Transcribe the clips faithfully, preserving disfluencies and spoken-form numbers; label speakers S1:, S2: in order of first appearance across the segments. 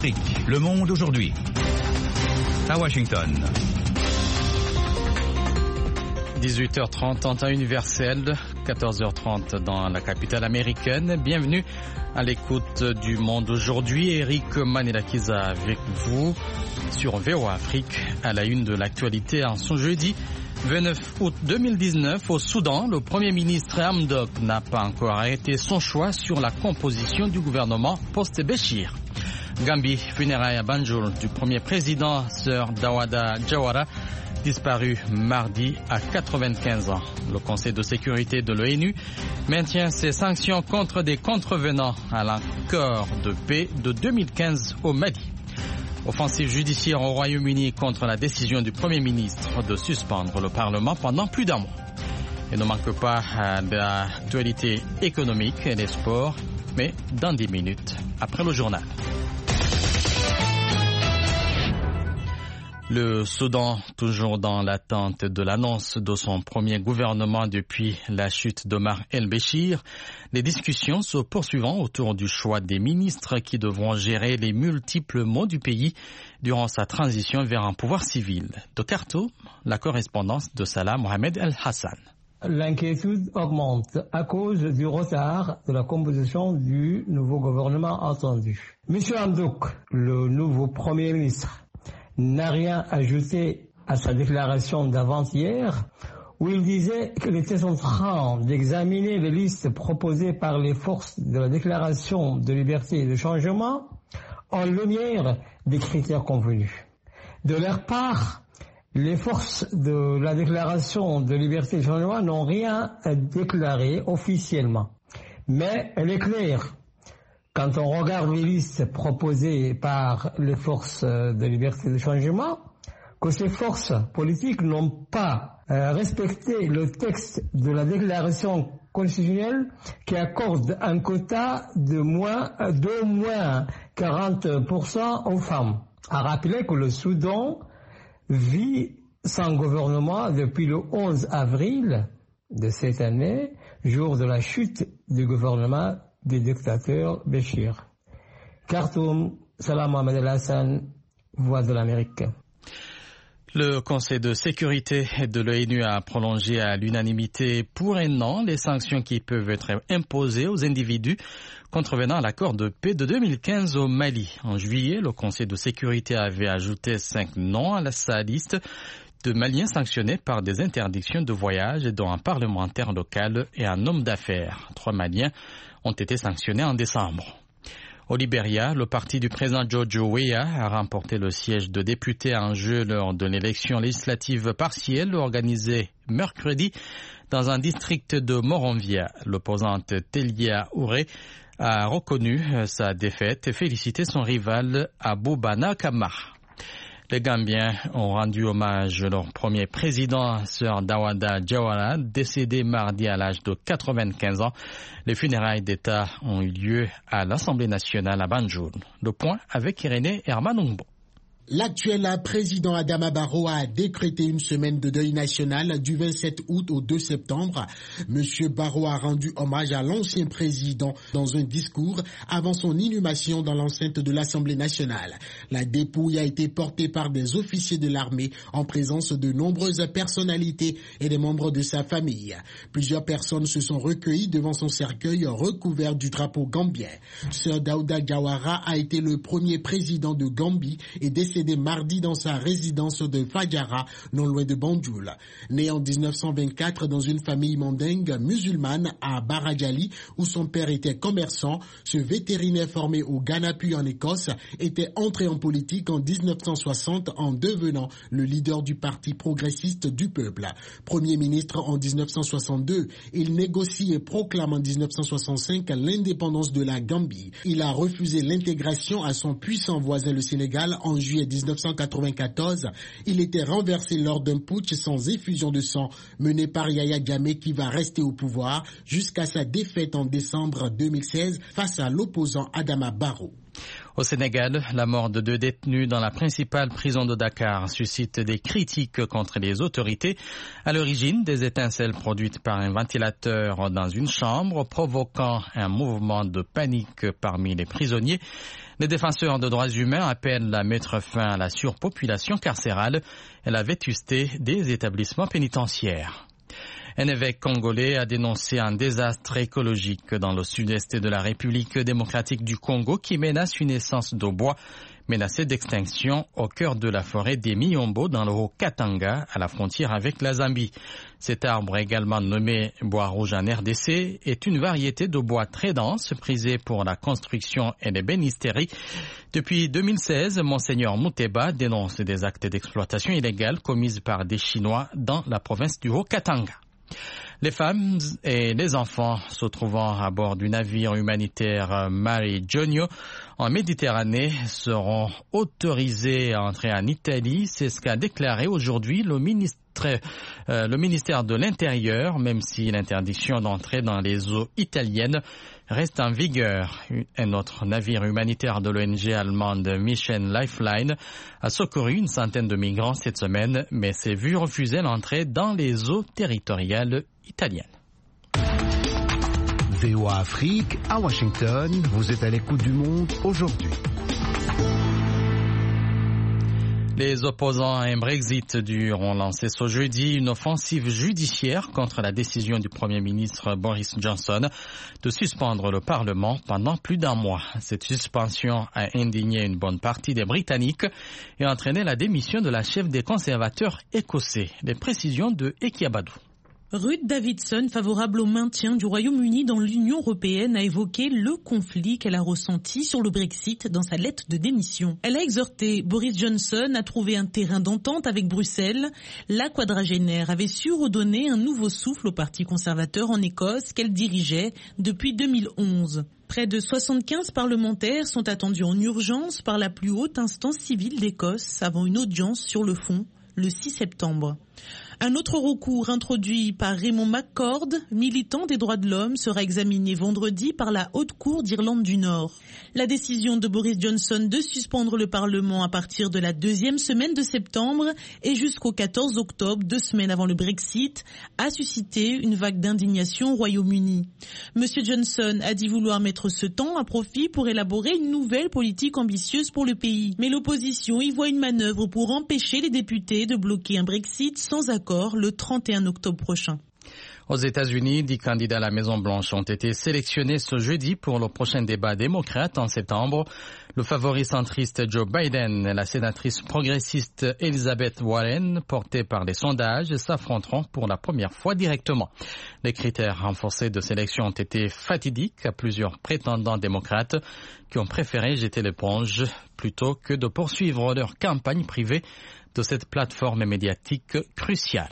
S1: Le Monde aujourd'hui. À Washington.
S2: dix-huit heures trente, temps universel, quatorze heures trente dans la capitale américaine. Bienvenue à l'écoute du Monde aujourd'hui. Eric Manilakiza avec vous sur V O A Afrique à la une de l'actualité en ce jeudi vingt-neuf août deux mille dix-neuf. Au Soudan, le Premier ministre Hamdok n'a pas encore arrêté son choix sur la composition du gouvernement post-Béchir. Gambie, funérailles à Banjul du premier président Sir Dawda Jawara, disparu mardi à quatre-vingt-quinze ans. Le Conseil de sécurité de l'ONU maintient ses sanctions contre des contrevenants à l'accord de paix de deux mille quinze au Mali. Offensive judiciaire au Royaume-Uni contre la décision du Premier ministre de suspendre le Parlement pendant plus d'un mois. Et ne manque pas de l'actualité économique et des sports, mais dans dix minutes après le journal. Le Soudan, toujours dans l'attente de l'annonce de son premier gouvernement depuis la chute d'Omar el-Béchir, les discussions se poursuivant autour du choix des ministres qui devront gérer les multiples maux du pays durant sa transition vers un pouvoir civil. De Khartoum, la correspondance de Salah Mohamed El-Hassan.
S3: L'inquiétude augmente à cause du retard de la composition du nouveau gouvernement attendu. Monsieur Hamdok, le nouveau Premier ministre, n'a rien ajouté à sa déclaration d'avant-hier où il disait qu'il était en train d'examiner les listes proposées par les forces de la déclaration de liberté et de changement en lumière des critères convenus. De leur part, les forces de la déclaration de liberté et de changement n'ont rien déclaré officiellement. Mais elle est claire. Quand on regarde les listes proposées par les forces de liberté et de changement, que ces forces politiques n'ont pas euh, respecté le texte de la déclaration constitutionnelle qui accorde un quota de moins, d'au moins quarante pour cent aux femmes. À rappeler que le Soudan vit sans gouvernement depuis le onze avril de cette année, jour de la chute du gouvernement du dictateur Béchir. Khartoum, Salam Mohamed El-Hassan, Voix de l'Amérique.
S2: Le Conseil de sécurité de l'ONU a prolongé à l'unanimité pour un an les sanctions qui peuvent être imposées aux individus contrevenant à l'accord de paix de deux mille quinze au Mali. En juillet, le Conseil de sécurité avait ajouté cinq noms à sa liste de Maliens sanctionnés par des interdictions de voyage, dont un parlementaire local et un homme d'affaires. Trois Maliens ont été sanctionnés en décembre. Au Libéria, le parti du président George Weah a remporté le siège de député en jeu lors de l'élection législative partielle organisée mercredi dans un district de Moronvia. L'opposante Telia Ouré a reconnu sa défaite et félicité son rival Aboubana Kamar. Les Gambiens ont rendu hommage à leur premier président, Sir Dawda Jawara, décédé mardi à l'âge de quatre-vingt-quinze ans. Les funérailles d'État ont eu lieu à l'Assemblée nationale à Banjul. Le point avec Irénée Hermanungbo.
S4: L'actuel président Adama Barrow a décrété une semaine de deuil national du vingt-sept août au deux septembre. Monsieur Barrow a rendu hommage à l'ancien président dans un discours avant son inhumation dans l'enceinte de l'Assemblée nationale. La dépouille a été portée par des officiers de l'armée en présence de nombreuses personnalités et des membres de sa famille. Plusieurs personnes se sont recueillies devant son cercueil recouvert du drapeau gambien. Sir Dawda Jawara a été le premier président de Gambie et décédé mardi dans sa résidence de Fadjara, non loin de Banjul. Né en dix-neuf cent vingt-quatre dans une famille mandingue musulmane à Barajali, où son père était commerçant, ce vétérinaire formé au Ghana puis en Écosse était entré en politique en dix-neuf cent soixante en devenant le leader du parti progressiste du peuple. Premier ministre en dix-neuf cent soixante-deux, il négocie et proclame en dix-neuf cent soixante-cinq l'indépendance de la Gambie. Il a refusé l'intégration à son puissant voisin le Sénégal en juillet dix-neuf cent quatre-vingt-quatorze, il était renversé lors d'un putsch sans effusion de sang mené par Yaya Jammeh qui va rester au pouvoir jusqu'à sa défaite en décembre deux mille seize face à l'opposant Adama Barrow.
S2: Au Sénégal, la mort de deux détenus dans la principale prison de Dakar suscite des critiques contre les autorités. À l'origine, des étincelles produites par un ventilateur dans une chambre, provoquant un mouvement de panique parmi les prisonniers. Les défenseurs de droits humains appellent à mettre fin à la surpopulation carcérale et la vétusté des établissements pénitentiaires. Un évêque congolais a dénoncé un désastre écologique dans le sud-est de la République démocratique du Congo qui menace une essence de bois menacée d'extinction au cœur de la forêt des Miyombo dans le Haut-Katanga à la frontière avec la Zambie. Cet arbre, également nommé bois rouge en R D C, est une variété de bois très dense prisée pour la construction et l'ébénisterie. Depuis deux mille seize, Monseigneur Muteba dénonce des actes d'exploitation illégale commis par des Chinois dans la province du Haut-Katanga. Les femmes et les enfants se trouvant à bord du navire humanitaire Mare Jonio en Méditerranée seront autorisés à entrer en Italie. C'est ce qu'a déclaré aujourd'hui le ministre, euh, le ministère de l'Intérieur, même si l'interdiction d'entrer dans les eaux italiennes reste en vigueur. Un autre navire humanitaire de l'O N G allemande Mission Lifeline a secouru une centaine de migrants cette semaine, mais s'est vu refuser l'entrée dans les eaux territoriales italiennes.
S5: V O A Afrique, à Washington, vous êtes à l'écoute du monde aujourd'hui.
S2: Les opposants à un Brexit dur ont lancé ce jeudi une offensive judiciaire contre la décision du Premier ministre Boris Johnson de suspendre le Parlement pendant plus d'un mois. Cette suspension a indigné une bonne partie des Britanniques et entraîné la démission de la chef des conservateurs écossais. Les précisions de Eki Abadou.
S6: Ruth Davidson, favorable au maintien du Royaume-Uni dans l'Union européenne, a évoqué le conflit qu'elle a ressenti sur le Brexit dans sa lettre de démission. Elle a exhorté Boris Johnson à trouver un terrain d'entente avec Bruxelles. La quadragénaire avait su redonner un nouveau souffle au Parti conservateur en Écosse qu'elle dirigeait depuis deux mille onze. Près de soixante-quinze parlementaires sont attendus en urgence par la plus haute instance civile d'Écosse avant une audience sur le fond le six septembre. Un autre recours introduit par Raymond McCord, militant des droits de l'homme, sera examiné vendredi par la Haute Cour d'Irlande du Nord. La décision de Boris Johnson de suspendre le Parlement à partir de la deuxième semaine de septembre et jusqu'au quatorze octobre, deux semaines avant le Brexit, a suscité une vague d'indignation au Royaume-Uni. Monsieur Johnson a dit vouloir mettre ce temps à profit pour élaborer une nouvelle politique ambitieuse pour le pays. Mais l'opposition y voit une manœuvre pour empêcher les députés de bloquer un Brexit sans accord le trente et un octobre prochain.
S2: Aux États-Unis, dix candidats à la Maison-Blanche ont été sélectionnés ce jeudi pour le prochain débat démocrate en septembre. Le favori centriste Joe Biden et la sénatrice progressiste Elizabeth Warren, portés par les sondages, s'affronteront pour la première fois directement. Les critères renforcés de sélection ont été fatidiques à plusieurs prétendants démocrates qui ont préféré jeter l'éponge plutôt que de poursuivre leur campagne privée de cette plateforme médiatique cruciale.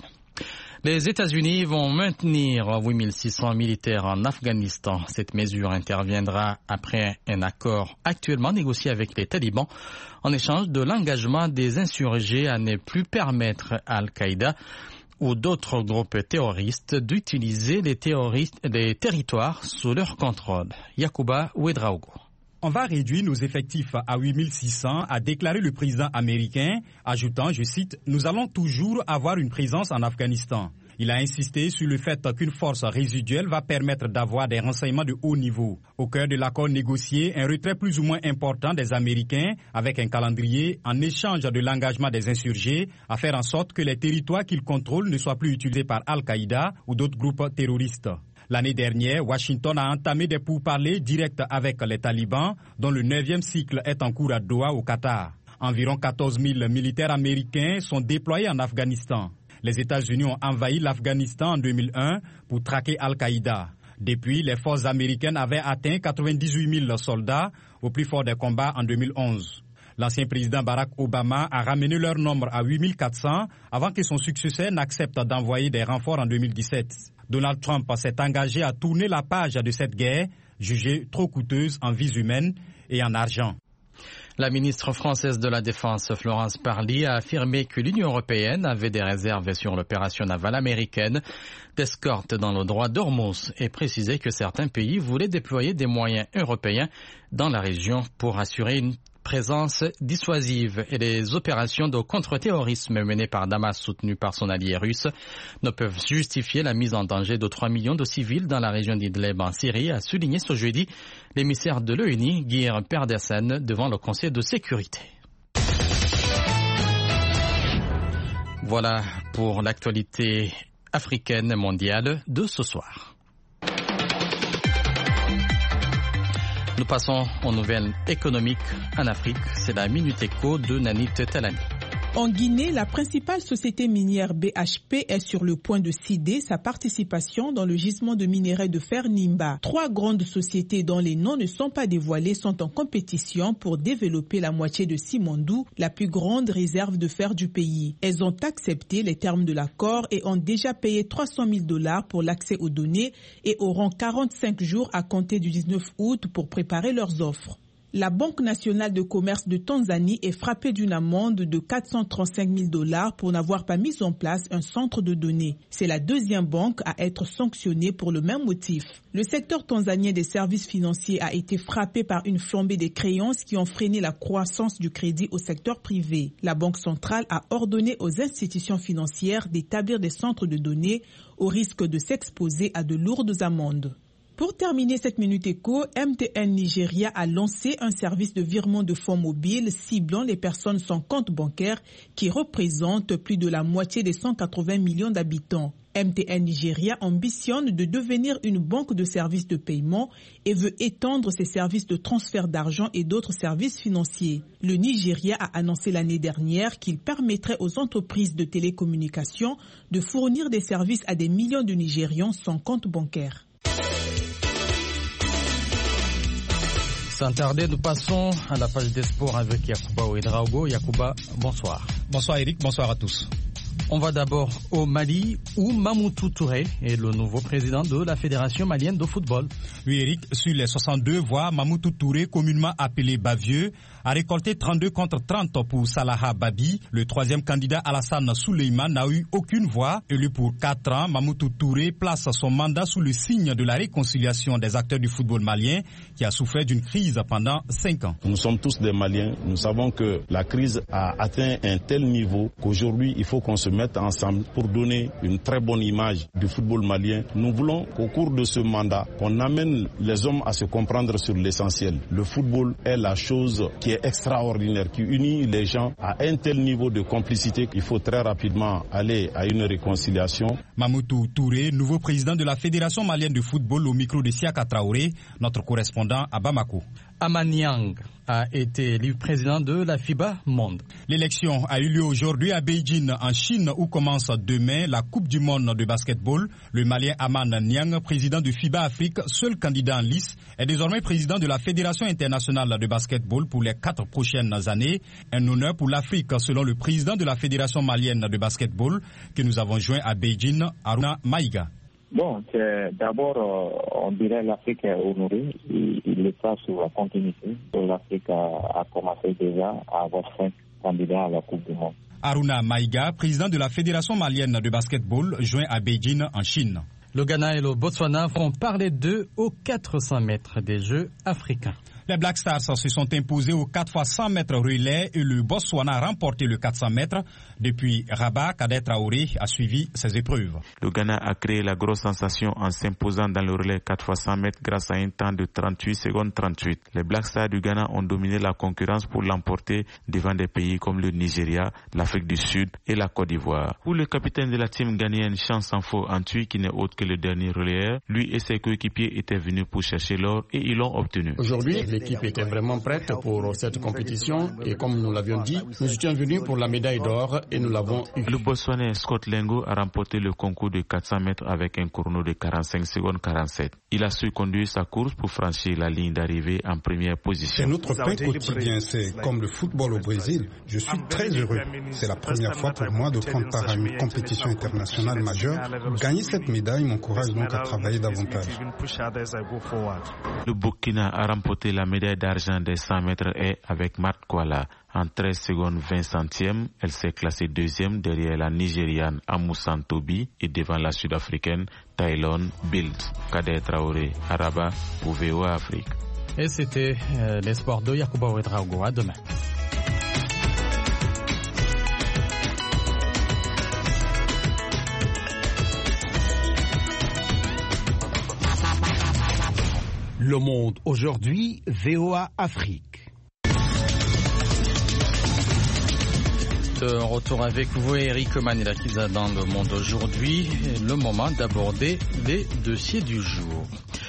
S2: Les États-Unis vont maintenir huit mille six cents militaires en Afghanistan. Cette mesure interviendra après un accord actuellement négocié avec les talibans en échange de l'engagement des insurgés à ne plus permettre à Al-Qaïda ou d'autres groupes terroristes d'utiliser les, terroristes, les territoires sous leur contrôle. Yacouba Ouedraogo.
S7: On va réduire nos effectifs à huit mille six cents, a déclaré le président américain, ajoutant, je cite, « Nous allons toujours avoir une présence en Afghanistan ». Il a insisté sur le fait qu'une force résiduelle va permettre d'avoir des renseignements de haut niveau. Au cœur de l'accord négocié, un retrait plus ou moins important des Américains avec un calendrier en échange de l'engagement des insurgés à faire en sorte que les territoires qu'ils contrôlent ne soient plus utilisés par Al-Qaïda ou d'autres groupes terroristes. L'année dernière, Washington a entamé des pourparlers directs avec les talibans, dont le neuvième cycle est en cours à Doha, au Qatar. Environ quatorze mille militaires américains sont déployés en Afghanistan. Les États-Unis ont envahi l'Afghanistan en deux mille un pour traquer Al-Qaïda. Depuis, les forces américaines avaient atteint quatre-vingt-dix-huit mille soldats au plus fort des combats en deux mille onze. L'ancien président Barack Obama a ramené leur nombre à huit mille quatre cents avant que son successeur n'accepte d'envoyer des renforts en deux mille dix-sept. Donald Trump s'est engagé à tourner la page de cette guerre, jugée trop coûteuse en vies humaines et en argent.
S2: La ministre française de la Défense, Florence Parly, a affirmé que l'Union européenne avait des réserves sur l'opération navale américaine d'escorte dans le droit d'Ormuz et précisé que certains pays voulaient déployer des moyens européens dans la région pour assurer une présence dissuasive et les opérations de contre-terrorisme menées par Damas soutenues par son allié russe ne peuvent justifier la mise en danger de trois millions de civils dans la région d'Idlib en Syrie, a souligné ce jeudi l'émissaire de l'O N U, Geir Pedersen, devant le Conseil de sécurité. Voilà pour l'actualité africaine mondiale de ce soir. Nous passons aux nouvelles économiques en Afrique. C'est la Minute Éco de Nanit Talani.
S8: En Guinée, la principale société minière B H P est sur le point de céder sa participation dans le gisement de minerai de fer Nimba. Trois grandes sociétés dont les noms ne sont pas dévoilés sont en compétition pour développer la moitié de Simandou, la plus grande réserve de fer du pays. Elles ont accepté les termes de l'accord et ont déjà payé trois cent mille dollars pour l'accès aux données et auront quarante-cinq jours à compter du dix-neuf août pour préparer leurs offres. La Banque nationale de commerce de Tanzanie est frappée d'une amende de quatre cent trente-cinq mille dollars pour n'avoir pas mis en place un centre de données. C'est la deuxième banque à être sanctionnée pour le même motif. Le secteur tanzanien des services financiers a été frappé par une flambée des créances qui ont freiné la croissance du crédit au secteur privé. La Banque centrale a ordonné aux institutions financières d'établir des centres de données au risque de s'exposer à de lourdes amendes. Pour terminer cette Minute Éco, M T N Nigeria a lancé un service de virement de fonds mobiles ciblant les personnes sans compte bancaire qui représentent plus de la moitié des cent quatre-vingts millions d'habitants. M T N Nigeria ambitionne de devenir une banque de services de paiement et veut étendre ses services de transfert d'argent et d'autres services financiers. Le Nigeria a annoncé l'année dernière qu'il permettrait aux entreprises de télécommunications de fournir des services à des millions de Nigérians sans compte bancaire.
S2: Sans tarder, nous passons à la page des sports avec Yacouba Ouedraogo. Yacouba, bonsoir.
S7: Bonsoir Eric, bonsoir à tous.
S2: On va d'abord au Mali où Mamoutou Touré est le nouveau président de la Fédération malienne de football.
S7: Oui Eric, sur les soixante-deux voix, Mamoutou Touré, communément appelé Bavieux, a récolté trente-deux contre trente pour Salaha Babi. Le troisième candidat Alassane Souleymane n'a eu aucune voix. Élu pour quatre ans, Mamoutou Touré place son mandat sous le signe de la réconciliation des acteurs du football malien qui a souffert d'une crise pendant cinq ans.
S9: Nous sommes tous des Maliens. Nous savons que la crise a atteint un tel niveau qu'aujourd'hui il faut qu'on se mette ensemble pour donner une très bonne image du football malien. Nous voulons qu'au cours de ce mandat, qu'on amène les hommes à se comprendre sur l'essentiel. Le football est la chose qui est extraordinaire, qui unit les gens à un tel niveau de complicité qu'il faut très rapidement aller à une réconciliation.
S7: Mamoutou Touré, nouveau président de la Fédération malienne de football au micro de Siaka Traoré, notre correspondant à Bamako.
S2: Amaniang a été élu président de la FIBA Monde.
S7: L'élection a eu lieu aujourd'hui à Beijing, en Chine, où commence demain la Coupe du monde de basketball. Le Malien Aman Niang, président du FIBA Afrique, seul candidat en lice, est désormais président de la Fédération internationale de basketball pour les quatre prochaines années. Un honneur pour l'Afrique, selon le président de la Fédération malienne de basketball, que nous avons joint à Beijing, Aruna Maïga.
S10: Bon, c'est d'abord, euh, on dirait l'Afrique est honorée. Il, il est pas sur la continuité. L'Afrique a, a commencé déjà à avoir cinq candidats à la Coupe du monde.
S7: Aruna Maïga, président de la Fédération malienne de basketball, joint à Beijing, en Chine.
S2: Le Ghana et le Botswana vont parler d'eux aux quatre cents mètres des Jeux africains.
S7: Les Black Stars se sont imposés aux quatre fois cent mètres relais et le Botswana a remporté le quatre cents mètres. Depuis Rabat, Kader Traoré a suivi ces épreuves.
S11: Le Ghana a créé la grosse sensation en s'imposant dans le relais quatre fois cent mètres grâce à un temps de trente-huit secondes trente-huit. Les Black Stars du Ghana ont dominé la concurrence pour l'emporter devant des pays comme le Nigeria, l'Afrique du Sud et la Côte d'Ivoire. Pour le capitaine de la team ghanéenne Chance Sanfo Antui, qui n'est autre que le dernier relayeur, lui et ses coéquipiers étaient venus pour chercher l'or et ils l'ont obtenu.
S12: Aujourd'hui, l'équipe était vraiment prête pour cette compétition et comme nous l'avions dit, nous étions venus pour la médaille d'or et nous l'avons eu.
S11: Le Botswanais Scott Lengo a remporté le concours de quatre cents mètres avec un chrono de quarante-cinq secondes quarante-sept. Il a su conduire sa course pour franchir la ligne d'arrivée en première position.
S13: C'est notre pain quotidien, c'est comme le football au Brésil. Je suis très heureux. C'est la première fois pour moi de prendre part à une compétition internationale majeure. Gagner cette médaille m'encourage donc à travailler davantage.
S11: Le Burkina a remporté la médaille d'argent des cent mètres haies avec Marthe Kwala. En treize secondes vingt centièmes, elle s'est classée deuxième derrière la Nigériane Amoussane Tobi et devant la Sud-Africaine Tylone Bild. Kader Traoré, Araba, pour V O A Afrique.
S2: Et c'était euh, les sports de Yacouba Ouedraogo. À demain.
S5: Le Monde aujourd'hui, V O A Afrique.
S2: De retour avec vous, Eric Manilakiza dans Le Monde aujourd'hui. Le moment d'aborder les dossiers du jour.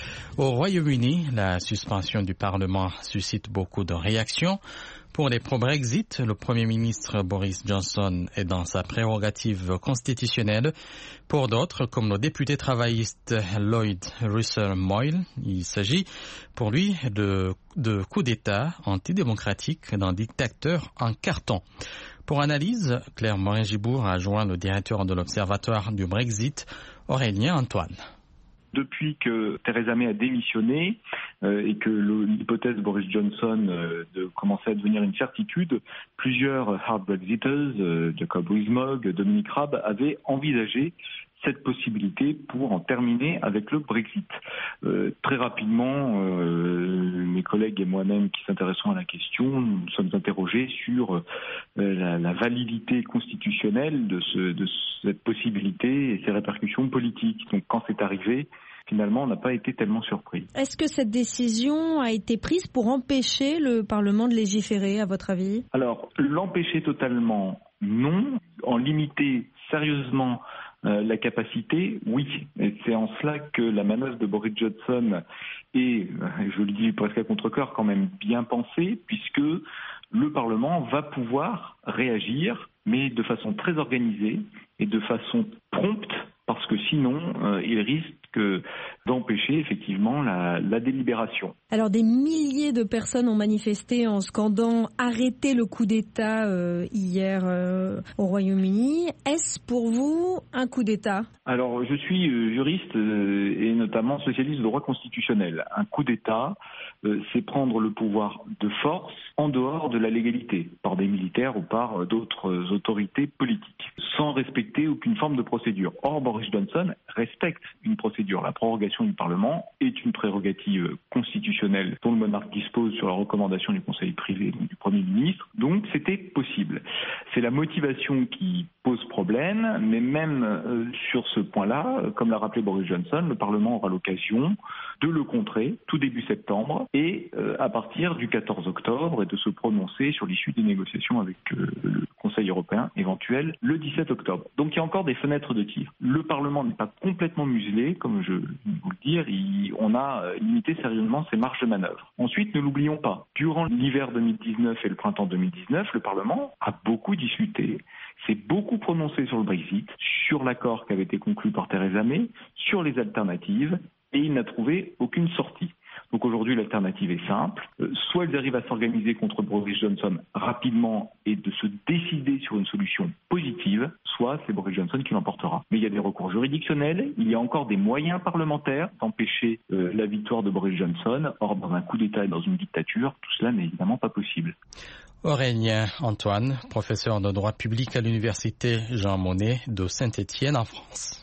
S2: Au Royaume-Uni, la suspension du Parlement suscite beaucoup de réactions. Pour les pro-Brexit, le Premier ministre Boris Johnson est dans sa prérogative constitutionnelle. Pour d'autres, comme le député travailliste Lloyd Russell-Moyle, il s'agit pour lui de, de coup d'État antidémocratique d'un dictateur en carton. Pour analyse, Claire Morin-Gibour a joint le directeur de l'Observatoire du Brexit, Aurélien Antoine.
S14: Depuis que Theresa May a démissionné euh, et que l'hypothèse de Boris Johnson euh, de commencer à devenir une certitude, plusieurs hard Brexiters, euh, Jacob Rees-Mogg, Dominic Raab, avaient envisagé cette possibilité pour en terminer avec le Brexit. Euh, très rapidement, euh, mes collègues et moi-même qui s'intéressons à la question, nous nous sommes interrogés sur euh, la, la validité constitutionnelle de, ce, de cette possibilité et ses répercussions politiques. Donc quand c'est arrivé, finalement, on n'a pas été tellement surpris.
S15: Est-ce que cette décision a été prise pour empêcher le Parlement de légiférer, à votre avis ?
S14: Alors, l'empêcher totalement, non. En limiter sérieusement Euh, la capacité, oui. Et c'est en cela que la manœuvre de Boris Johnson est, je le dis presque à contre-cœur, quand même bien pensée, puisque le Parlement va pouvoir réagir, mais de façon très organisée et de façon prompte, parce que sinon, euh, il risque d'empêcher effectivement la, la délibération.
S15: Alors des milliers de personnes ont manifesté en scandant « Arrêtez le coup d'État euh, » hier euh, au Royaume-Uni. Est-ce pour vous un coup d'État ?
S14: Alors je suis euh, juriste euh, et notamment spécialiste de droit constitutionnel. Un coup d'État, euh, c'est prendre le pouvoir de force en dehors de la légalité, par des militaires ou par d'autres autorités politiques, sans respecter aucune forme de procédure. Or, Boris Johnson respecte une procédure. La prorogation du Parlement est une prérogative constitutionnelle dont le monarque dispose sur la recommandation du Conseil privé, donc du Premier ministre. Donc c'était possible. C'est la motivation qui pose problème, mais même euh, sur ce point-là, euh, comme l'a rappelé Boris Johnson, le Parlement aura l'occasion de le contrer tout début septembre et euh, à partir du quatorze octobre et de se prononcer sur l'issue des négociations avec euh, le Conseil européen éventuel le dix-sept octobre. Donc il y a encore des fenêtres de tir. Le Parlement n'est pas complètement muselé, comme je viens de vous le dire, il, on a limité sérieusement ses marges de manœuvre. Ensuite, ne l'oublions pas, durant l'hiver deux mille dix-neuf et le printemps deux mille dix-neuf, le Parlement a beaucoup discuté, s'est beaucoup prononcé sur le Brexit, sur l'accord qui avait été conclu par Theresa May, sur les alternatives, et il n'a trouvé aucune sortie. Donc aujourd'hui, l'alternative est simple. Euh, soit ils arrivent à s'organiser contre Boris Johnson rapidement et de se décider sur une solution positive, soit c'est Boris Johnson qui l'emportera. Mais il y a des recours juridictionnels, il y a encore des moyens parlementaires d'empêcher euh, la victoire de Boris Johnson. Or, dans un coup d'État et dans une dictature, tout cela n'est évidemment pas possible.
S2: Aurélien Antoine, professeur de droit public à l'université Jean Monnet de Saint-Étienne en France.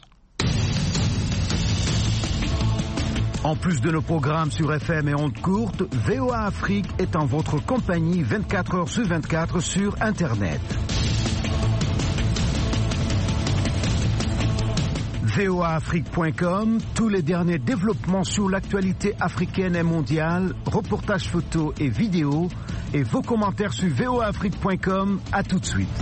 S5: En plus de nos programmes sur F M et ondes courtes, V O A Afrique est en votre compagnie vingt-quatre heures sur vingt-quatre sur Internet. V O A Afrique point com, tous les derniers développements sur l'actualité africaine et mondiale, reportages photos et vidéos, et vos commentaires sur V O A Afrique point com. À tout de suite.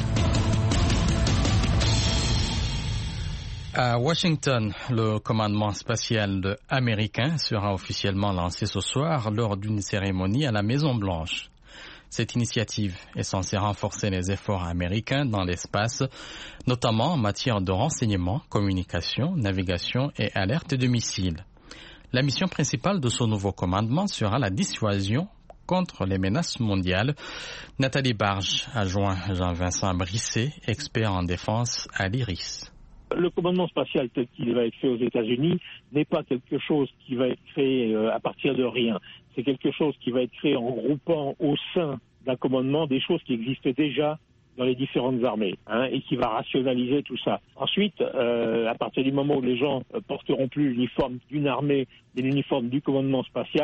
S2: À Washington, le commandement spatial américain sera officiellement lancé ce soir lors d'une cérémonie à la Maison-Blanche. Cette initiative est censée renforcer les efforts américains dans l'espace, notamment en matière de renseignement, communication, navigation et alerte de missiles. La mission principale de ce nouveau commandement sera la dissuasion contre les menaces mondiales. Nathalie Barge a joint Jean-Vincent Brisset, expert en défense à l'I R I S.
S16: Le commandement spatial tel qu'il va être fait aux États-Unis n'est pas quelque chose qui va être créé à partir de rien. C'est quelque chose qui va être créé en groupant au sein d'un commandement des choses qui existent déjà dans les différentes armées, hein, et qui va rationaliser tout ça. Ensuite, euh, à partir du moment où les gens porteront plus l'uniforme d'une armée et l'uniforme du commandement spatial,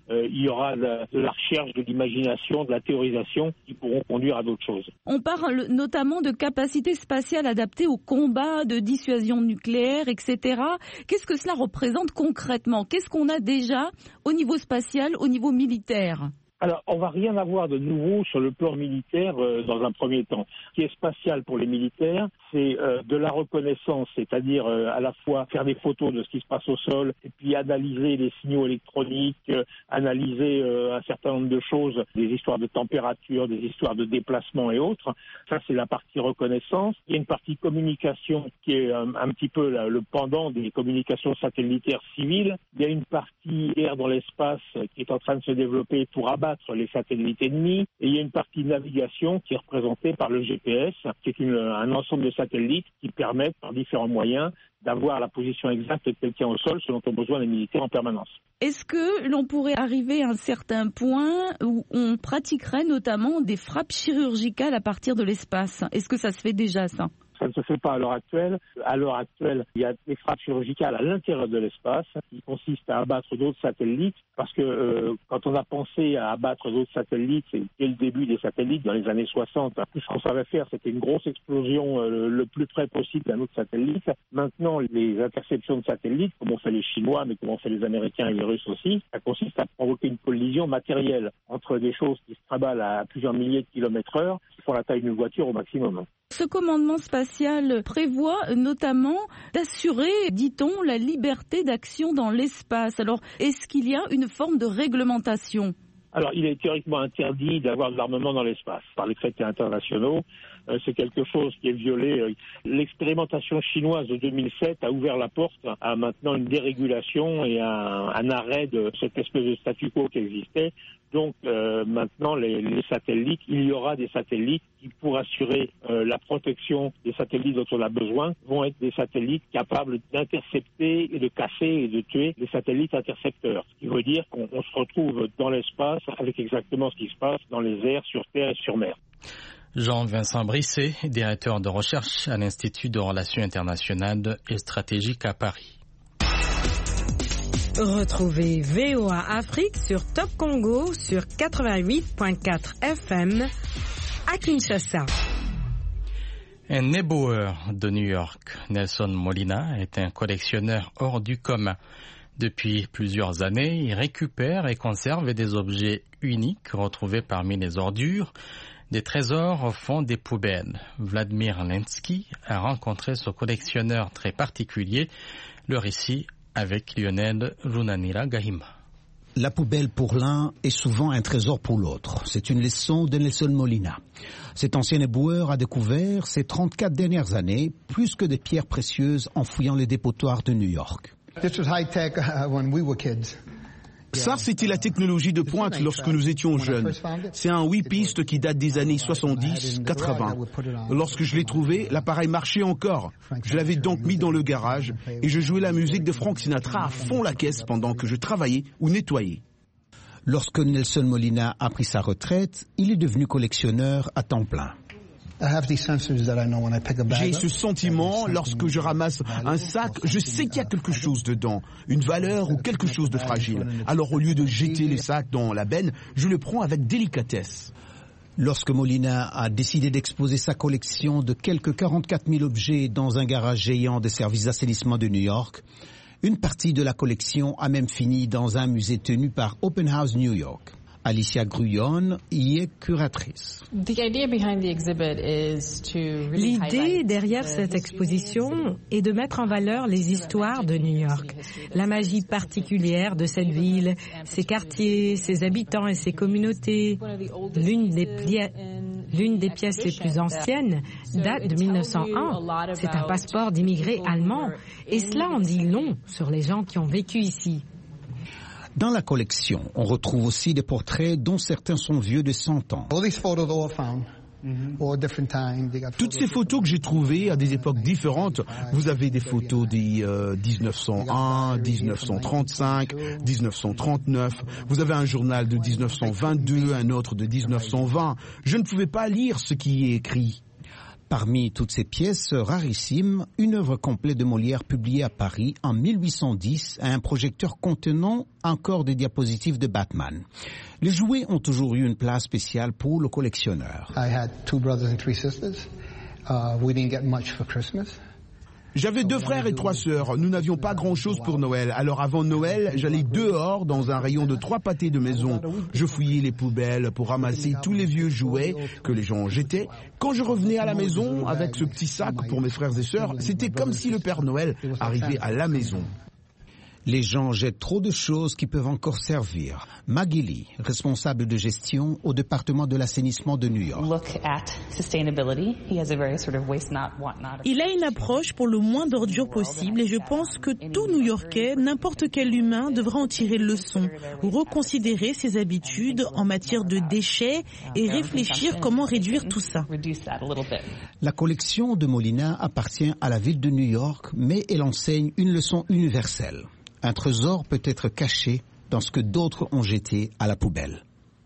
S16: euh, il y aura de, de la recherche, de l'imagination, de la théorisation qui pourront conduire à d'autres choses.
S17: On parle notamment de capacités spatiales adaptées au combat, de dissuasion nucléaire, et cetera. Qu'est-ce que cela représente concrètement? Qu'est-ce qu'on a déjà au niveau spatial, au niveau militaire?
S16: Alors, on va rien avoir de nouveau sur le plan militaire euh, dans un premier temps. Ce qui est spatial pour les militaires, c'est euh, de la reconnaissance, c'est-à-dire euh, à la fois faire des photos de ce qui se passe au sol, et puis analyser les signaux électroniques, euh, analyser euh, un certain nombre de choses, des histoires de température, des histoires de déplacement et autres. Ça, c'est la partie reconnaissance. Il y a une partie communication qui est un, un petit peu là, le pendant des communications satellitaires civiles. Il y a une partie air dans l'espace qui est en train de se développer pour abattre les satellites ennemis, et il y a une partie navigation qui est représentée par le G P S, qui est une, un ensemble de satellites qui permettent par différents moyens d'avoir la position exacte de quelqu'un au sol selon ont besoin des militaires en permanence.
S17: Est-ce que l'on pourrait arriver à un certain point où on pratiquerait notamment des frappes chirurgicales à partir de l'espace? Est-ce que ça se fait déjà, ça?
S16: Ça ne se fait pas à l'heure actuelle. À l'heure actuelle, il y a des frappes chirurgicales à l'intérieur de l'espace qui consistent à abattre d'autres satellites parce que euh, quand on a pensé à abattre d'autres satellites, c'est dès le début des satellites, dans les années soixante, tout ce qu'on savait faire, c'était une grosse explosion euh, le plus près possible d'un autre satellite. Maintenant, les interceptions de satellites, comme ont fait les Chinois, mais comme ont fait les Américains et les Russes aussi, ça consiste à provoquer une collision matérielle entre des choses qui se traballent à plusieurs milliers de kilomètres heure, qui font la taille d'une voiture au maximum.
S17: Ce commandement spatial prévoit notamment d'assurer, dit-on, la liberté d'action dans l'espace. Alors, est-ce qu'il y a une forme de réglementation?
S16: Alors, il est théoriquement interdit d'avoir de l'armement dans l'espace par les traités internationaux. Euh, c'est quelque chose qui est violé. L'expérimentation chinoise de deux mille sept a ouvert la porte à maintenant une dérégulation et un, un arrêt de cette espèce de statu quo qui existait. Donc euh, maintenant, les, les satellites, il y aura des satellites qui, pour assurer euh, la protection des satellites dont on a besoin, vont être des satellites capables d'intercepter et de casser et de tuer les satellites intercepteurs. Ce qui veut dire qu'on on se retrouve dans l'espace avec exactement ce qui se passe dans les airs, sur terre et sur mer.
S2: Jean-Vincent Brisset, directeur de recherche à l'Institut de Relations internationales et stratégiques à Paris.
S18: Retrouvez V O A Afrique sur Top Congo sur quatre-vingt-huit virgule quatre F M à Kinshasa.
S2: Un éboueur de New York, Nelson Molina, est un collectionneur hors du commun. Depuis plusieurs années, il récupère et conserve des objets uniques retrouvés parmi les ordures, des trésors au fond des poubelles. Vladimir Lenski a rencontré ce collectionneur très particulier. Le récit avec Lionel Runanira Gahima.
S19: La poubelle pour l'un est souvent un trésor pour l'autre. C'est une leçon de Nelson Molina. Cet ancien éboueur a découvert ces trente-quatre dernières années plus que des pierres précieuses en fouillant les dépotoirs de New York.
S20: This was high tech uh, when we were kids.
S21: Ça, c'était la technologie de pointe lorsque nous étions jeunes. C'est un huit pistes qui date des années soixante-dix quatre-vingts. Lorsque je l'ai trouvé, l'appareil marchait encore. Je l'avais donc mis dans le garage et je jouais la musique de Frank Sinatra à fond la caisse pendant que je travaillais ou nettoyais.
S19: Lorsque Nelson Molina a pris sa retraite, il est devenu collectionneur à temps plein.
S21: J'ai ce sentiment, lorsque je ramasse un sac, je sais qu'il y a quelque chose dedans, une valeur ou quelque chose de fragile. Alors au lieu de jeter les sacs dans la benne, je le prends avec délicatesse.
S19: Lorsque Molina a décidé d'exposer sa collection de quelques quarante-quatre mille objets dans un garage géant des services d'assainissement de New York, une partie de la collection a même fini dans un musée tenu par Open House New York. Alicia Gruyon y est curatrice.
S18: L'idée derrière cette exposition est de mettre en valeur les histoires de New York, la magie particulière de cette ville, ses quartiers, ses habitants et ses communautés. L'une des, pli- l'une des pièces les plus anciennes date de mille neuf cent un. C'est un passeport d'immigrés allemands et cela en dit long sur les gens qui ont vécu ici.
S19: Dans la collection, on retrouve aussi des portraits dont certains sont vieux de cent ans.
S21: Toutes ces photos que j'ai trouvées à des époques différentes, vous avez des photos des euh, dix-neuf cent un, dix-neuf cent trente-cinq, dix-neuf cent trente-neuf, vous avez un journal de dix-neuf cent vingt-deux, un autre de dix-neuf cent vingt. Je ne pouvais pas lire ce qui est écrit.
S19: Parmi toutes ces pièces rarissimes, une œuvre complète de Molière publiée à Paris en mille huit cent dix à un projecteur contenant encore des diapositives de Batman. Les jouets ont toujours eu une place spéciale pour le collectionneur.
S20: I had two brothers and three sisters. Uh, we didn't get much for Christmas.
S21: J'avais deux frères et trois sœurs. Nous n'avions pas grand-chose pour Noël. Alors avant Noël, j'allais dehors dans un rayon de trois pâtés de maison. Je fouillais les poubelles pour ramasser tous les vieux jouets que les gens jetaient. Quand je revenais à la maison avec ce petit sac pour mes frères et sœurs, c'était comme si le Père Noël arrivait à la maison.
S19: Les gens jettent trop de choses qui peuvent encore servir. Maggie Lee, responsable de gestion au département de l'assainissement de New York.
S6: Il a une approche pour le moins d'ordures possible et je pense que tout New-Yorkais, n'importe quel humain, devra en tirer leçon, reconsidérer ses habitudes en matière de déchets et réfléchir comment réduire tout ça.
S19: La collection de Molina appartient à la ville de New York, mais elle enseigne une leçon universelle. Un trésor peut être caché dans ce que d'autres ont jeté à la poubelle.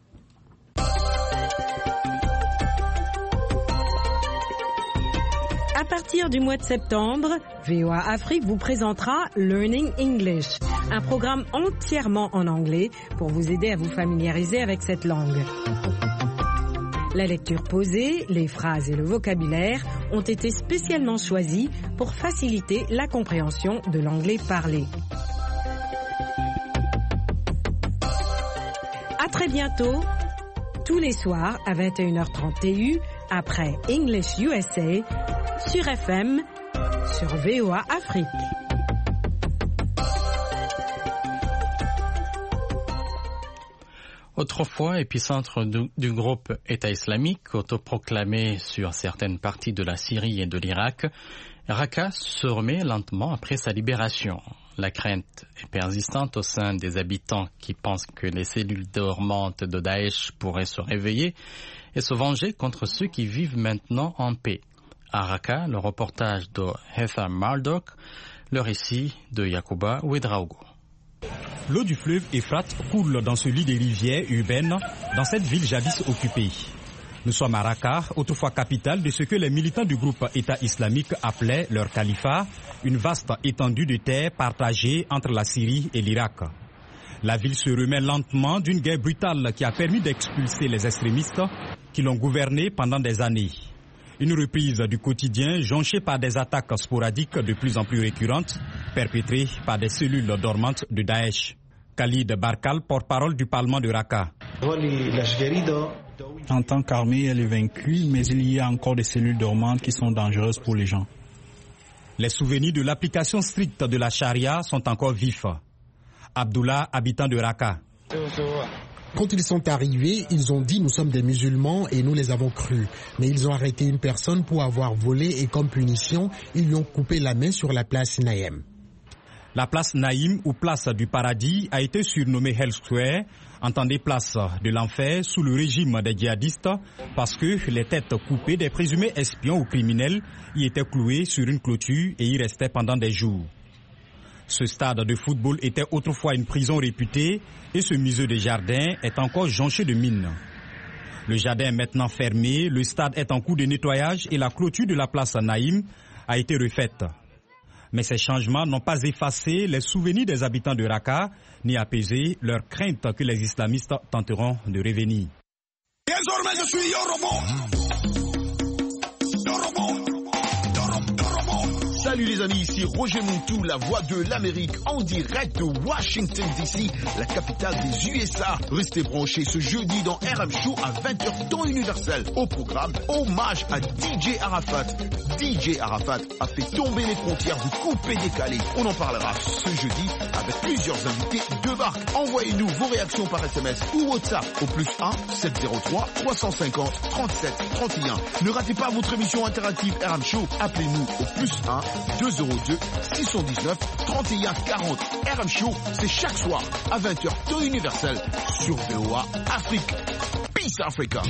S18: À partir du mois de septembre, V O A Afrique vous présentera Learning English, un programme entièrement en anglais pour vous aider à vous familiariser avec cette langue. La lecture posée, les phrases et le vocabulaire ont été spécialement choisis pour faciliter la compréhension de l'anglais parlé. À très bientôt, tous les soirs à vingt et une heures trente T U, après English U S A, sur F M, sur V O A Afrique.
S2: Autrefois épicentre du, du groupe État islamique, autoproclamé sur certaines parties de la Syrie et de l'Irak, Raqqa se remet lentement après sa libération. La crainte est persistante au sein des habitants qui pensent que les cellules dormantes de Daesh pourraient se réveiller et se venger contre ceux qui vivent maintenant en paix. À Raqqa, le reportage de Heather Murdoch, le récit de Yacouba Ouedraogo.
S7: L'eau du fleuve Euphrate coule dans ce lit des rivières urbaines dans cette ville jadis occupée. Nous sommes à Raqqa, autrefois capitale de ce que les militants du groupe État islamique appelaient leur califat, une vaste étendue de terre partagée entre la Syrie et l'Irak. La ville se remet lentement d'une guerre brutale qui a permis d'expulser les extrémistes qui l'ont gouvernée pendant des années. Une reprise du quotidien jonchée par des attaques sporadiques de plus en plus récurrentes, perpétrées par des cellules dormantes de Daesh. Khalid Barkal, porte-parole du Parlement de Raqqa.
S1: En tant qu'armée, elle est vaincue, mais il y a encore des cellules dormantes qui sont dangereuses pour les gens.
S7: Les souvenirs de l'application stricte de la charia sont encore vifs. Abdullah, habitant de Raqqa.
S4: Quand ils sont arrivés, ils ont dit « nous sommes des musulmans » et nous les avons crus. Mais ils ont arrêté une personne pour avoir volé et comme punition, ils lui ont coupé la main sur la place Naïm.
S7: La place Naïm ou place du paradis a été surnommée Hell Square, entendez place de l'enfer sous le régime des djihadistes parce que les têtes coupées des présumés espions ou criminels y étaient clouées sur une clôture et y restaient pendant des jours. Ce stade de football était autrefois une prison réputée et ce musée des jardins est encore jonché de mines. Le jardin est maintenant fermé, le stade est en cours de nettoyage et la clôture de la place Naïm a été refaite. Mais ces changements n'ont pas effacé les souvenirs des habitants de Raqqa, ni apaisé leur crainte que les islamistes tenteront de revenir.
S22: Désormais, je suis Yorobo. Salut les amis, ici Roger Montou, la voix de l'Amérique, en direct de Washington D C, la capitale des U S A. Restez branchés ce jeudi dans R M Show à vingt heures temps universel. Au programme, hommage à D J Arafat. D J Arafat a fait tomber les frontières du coupé-décalé. On en parlera ce jeudi avec plusieurs invités de marque. Envoyez-nous vos réactions par S M S ou WhatsApp au plus un sept zéro trois trois cent cinquante trente-sept trente et un. Ne ratez pas votre émission interactive R M Show. Appelez-nous au plus un deux zéro deux six cent dix-neuf trente et un quarante. R M Show, c'est chaque soir à vingt heures temps universel sur V O A Afrique. Peace Africa.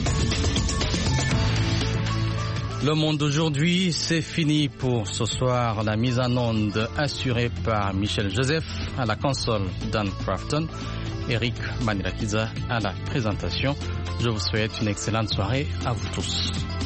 S2: Le monde d'aujourd'hui, c'est fini pour ce soir. La mise en onde assurée par Michel Joseph, à la console Dan Crafton, Eric Manirakiza à la présentation. Je vous souhaite une excellente soirée à vous tous.